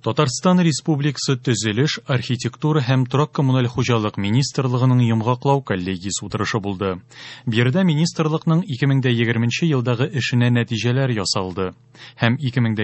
Татарстан Республикасы төзелеш, архитектура һәм торак коммуналь хуҗалык министрлыгының йомгаклау коллегиясе утырышы булды. Биредә министрлыкның 2020 елдагы эшенә нәтиҗәләр ясалды һәм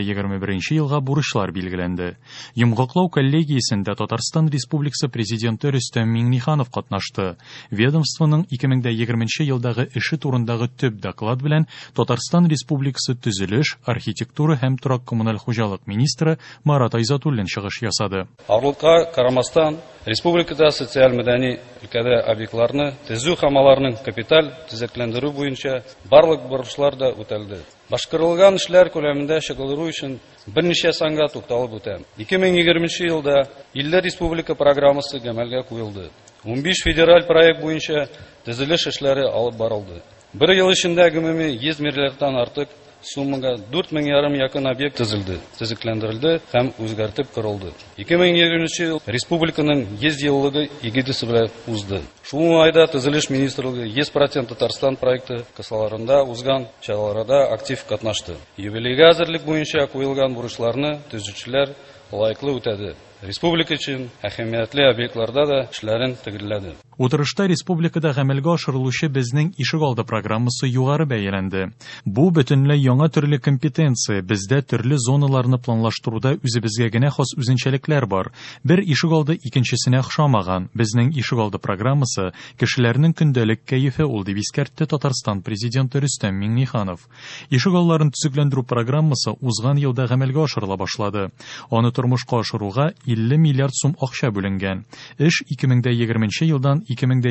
2021 елга бурычлар билгеләнде. Йомгаклау коллегиясендә Татарстан Республикасы президенты Рөстәм Миңнеханов катнашты. Ведомствоның 2020 елдагы эше турындагы төп доклад белән Татарстан Республикасы төзелеш, архитектура һәм торак коммуналь хуҗалык министры Марат Айзатуллин чыгыш ясады. Авырлыкка карамастан, республикада социаль-мәдәни өлкәдә объектларны төзү һәм аларның капиталь төзекләндерү буенча барлык бурычлар да үтәлде. Башкарылган эшләр күләмендә чыгарылу өчен берничә санга тукталып үтәм. 2020 елда 50 республика программасы гамәлгә куелды. 15 федераль проект буенча төзелеш эшләре алып барылды. Бер ел эчендә гомуми 100 миллиардтан артык суммага 4,5 якын объект төзекләндерелде һәм үзгәртеп корылды. 2020 ел республиканың 100 еллыгы игедесе белән узды. Шул айда төзелеш министрлыгы 100% Татарстан проекты кысаларында узган чараларда актив катнашты. Юбилейга әзерлек буенча куелган бурычларны төзүчеләр лайыклы үтәде. Республика өчен әһәмиятле объектларда да эшләрен төгәлләде. Утырышта республикада гамәлгә ашырылучы безнең ишегалды программасы югары бәяләнде. Бу бөтенләй яңа төрле компетенция, бездә төрле зоналарны планлаштыруда үзебезгә генә хас үзенчәлекләр бар. Бер ишегалды икенчесенә охшамаган. Безнең ишегалды программасы кешеләрнең көндәлек кәефе ул дип искәртте Татарстан президенты Рөстәм Миңнеханов. Ишегалларын төзекләндерү программасы узган елда гамәлгә ашырыла башлады. Аны тормышка ашыруга 50 миллиард сум акча бүленгән. Эш 2020 елдан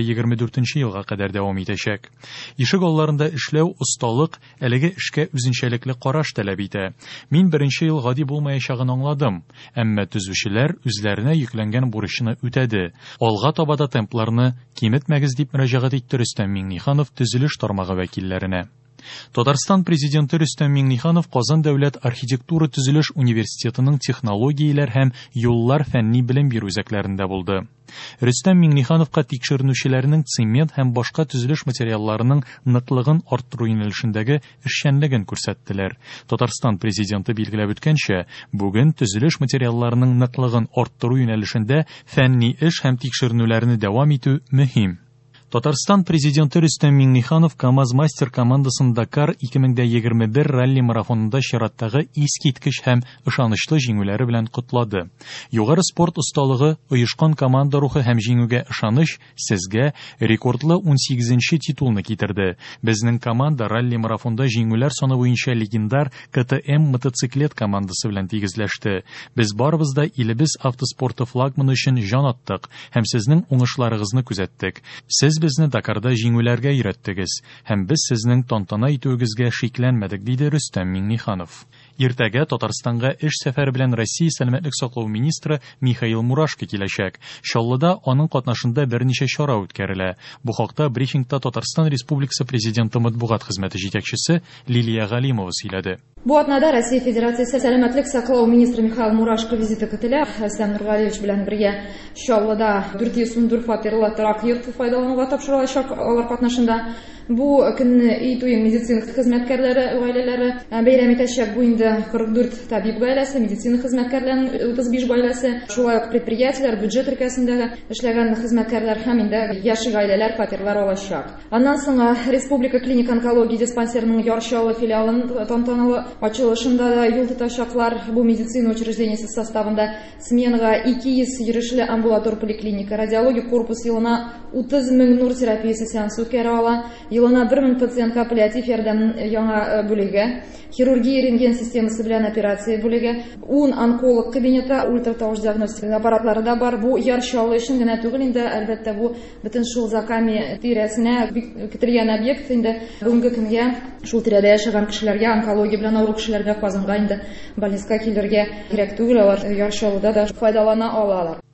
2024 елга кадәр дәвам итәчәк. Ишек алларында эшләү, осталык, әлеге эшкә үзенчәлекле караш таләп итә. Мин беренче ел гади булмаячагын аңладым, әмма төзүчеләр үзләренә йөкләнгән бурычны үтәде. Алга таба да темпларны киметмәгез дип мөрәҗәгать итте Рөстәм Миңнеханов төзелеш тармагы вәкилләренә. Татарстан президенты Рөстәм Миңнеханов Казан дәүләт архитектура төзелеш университетының технологияләр һәм юллар фәнни белем бирү үзәкләрендә булды. Рөстәм Миңнехановка тикшеренүчеләрнең цемент һәм башка төзелеш материалларының ныклыгын арттыру юнәлешендәге эшчәнлеген күрсәттеләр. Татарстан президенты билгеләп үткәнчә, бүген төзелеш материалларының ныклыгын арттыру юнәлешендә фәнни эш һәм тикшеренүләрне дәвам итү мөһим. Татарстан президенты Рөстәм Миңнеханов КамАЗ-Мастер командасын Дакар 2021 ралли-марафонында чираттагы искиткеч һәм ышанычлы җиңүләре белән котлады. Югары спорт осталыгы, оешкан команда рухы һәм җиңүгә ышаныч сезгә рекордлы 18нче титулны китерде. Безнең команда ралли-марафонда җиңүләр саны буенча легендар КТМ мотоциклет командасы белән тигезләште. Без барыбыз да илебез автоспорты флагманы өчен җан аттык һәм сезнең уңышларыгызны күзәттек. Сез безне Дакарда җиңүләргә өйрәттегез һәм без сезнең тантана итүегезгә шикләнмәдек, диде Рөстәм Миңнеханов. Иртәгә Татарстанга эш сәфәре белән Россия сәламәтлек саклау министры Михаил Мурашко киләчәк. Чаллыда аның катнашында берничә чара үткәрелә. Бу хакта брифингта Татарстан Республикасы президенты матбугат хезмәте җитәкчесе Лилия Галимова сөйләде. Бу атнада Россия Федерациясе сәламәтлек саклау министры Михаил Мурашко визиты көтелә. Хәсән Нургалиевич белән бергә Чаллыда 404 фатирлы торак йорт файдалануга тапшырылачак алар катнашында. Бу көнне итү медицина хезмәткәрләре гаиләләре бәйрәм итәчәк. Бу инде 44 табиб гаиләсе, медицина хезмәткәрләренең 35 гаиләсе, шулай ук предприятиеләр, бюджет өлкәсендәге эшләгән хезмәткәрләр һәм инде яшь гаиләләр фатирлар алачак. Аннан соң Республика клиник онкология диспансерының Ярчалы филиалын тантаналы ачылышында да юл тотачаклар. Бу медицина учреждениесе составында сменага 200 йөрүчле амбулатор поликлиника, радиология корпус елына 30 мең нур терапиясе сеансы үткәрә ала. Елына 1000 пациентка паллиатив ярдәм яңа бүлеге, хирургия рентген системасы белән операция бүлеге, 10 онколог кабинеты, ультратауш диагностика аппаратлары да бар. Бу Ярчалы өчен генә түгел инде, әлбәттә бу бөтен шул Заками тирәсенә көтелгән объект инде. Бүгенге көнгә шул тирәдә яшәгән кешеләргә, онкология белән авыру кешеләргә Казанга инде больницка килергә кирәк түгел, алар Ярчалыда да файдалана алалар.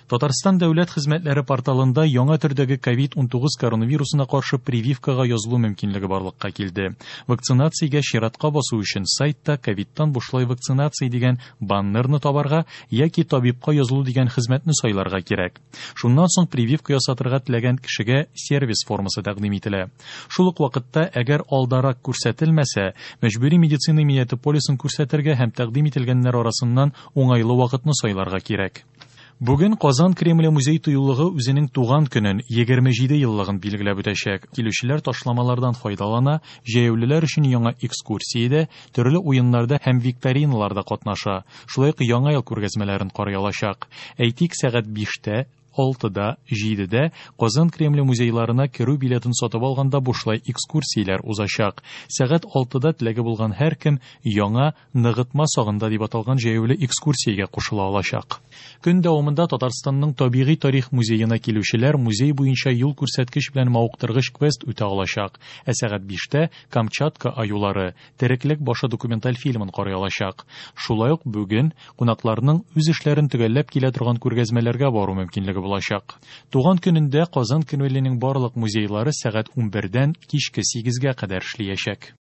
Татарстан дәүләт хезмәтләре порталында яңа төрдәге COVID-19 коронавирусына каршы прививкага язылу мөмкинлеге барлыкка килде. Вакцинациягә чиратка басу өчен сайтта «Ковидтан бушлай вакцинация» дигән баннерны табарга яки табибка язылу дигән хезмәтне сайларга кирәк. Шуннан соң прививка ясатырга теләгән кешегә сервис формасы тәкъдим ителә. Шул ук вакытта, әгәр алдарак күрсәтелмәсә, мәҗбүри медицина иминияте полисын күрсәтергә һәм тәкъдим ителгәннәр арасыннан уңайлы вакытны сайларга кирәк. Бүген Казан Кремле музей тыюлыгы үзенең туган көнен 27 еллыгын билгеләп үтәчәк. Килүчеләр ташламалардан файдалана, җәяүлеләр өчен яңа экскурсиядә, төрле уеннарда һәм викториналарда катнаша. Шулай ук яңа ел күргәзмәләрен карый алачак. Әйтик, сәгать 5-тә 6-да, 7-дә Казан Кремле музейларына керү билетын сатып алганда бушлай экскурсияләр узачак. Сәгать 6-да теләге булган һәркем яңа ныгытма сагында дип аталган җәяүле экскурсиягә кушыла алачак. Көн дәвамында Татарстанның табигый тарих музеена килүчеләр музей буенча юл күрсәткеч белән мавыктыргыч квест үтә алачак. Ә сәгать 5-тә Камчатка аюлары тереклек башы документаль фильмын карый алачак. Шулай ук бүген кунакларның үз эшләрен төгәлләп килә торган күргәзмәләргә бару мөмкинлеге булачак. Туган көнендә Казан Кремленең барлык музейлары сәгать 11-дән кичке 8-гә кадәр эшләячәк.